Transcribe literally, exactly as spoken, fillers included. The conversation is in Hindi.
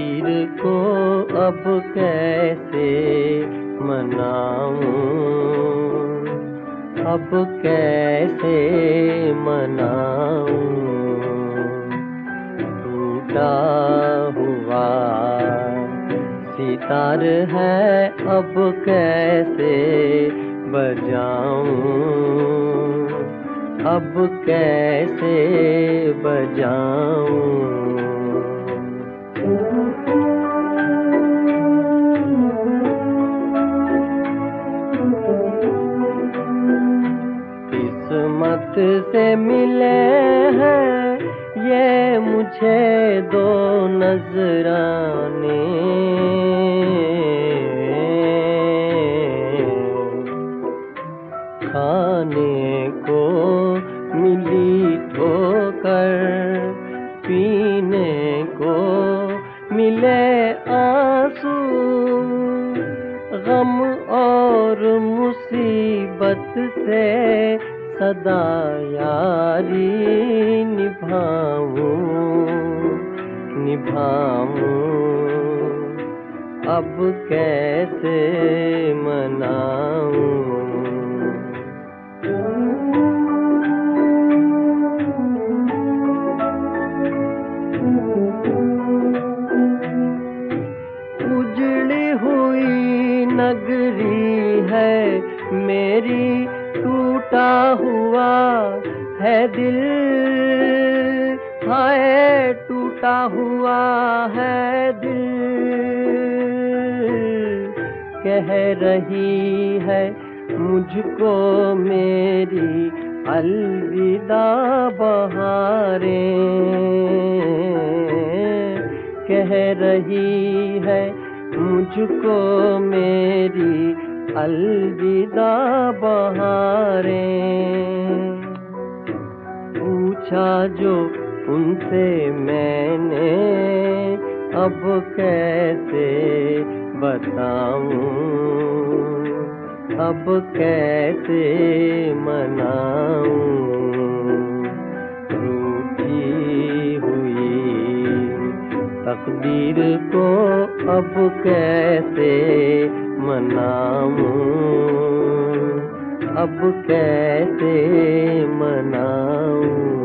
तकदीर को अब कैसे मनाऊं, अब कैसे मनाऊं। टूटा हुआ सितार है अब कैसे बजाऊं, अब कैसे बजाऊं। किस्मत से मिले हैं ये मुझे दो नजराने, खाने को मिली ठोकर, पीने को मिले आंसू। गम और मुसीबत से सदा यारी निभाऊं, निभाऊं। अब कैसे मनाऊं। उजड़ी हुई नगरी है मेरी, टूटा हुआ है दिल, हाय टूटा हुआ है दिल। कह रही है मुझको मेरी अलविदा बहारें, कह रही है मुझको मेरी अलविदा बहारें। पूछा जो उनसे मैंने अब कैसे बताऊं, अब कैसे मनाऊं। रूठी हुई तकदीर को अब कैसे मनाऊं, अब कैसे मनाऊं।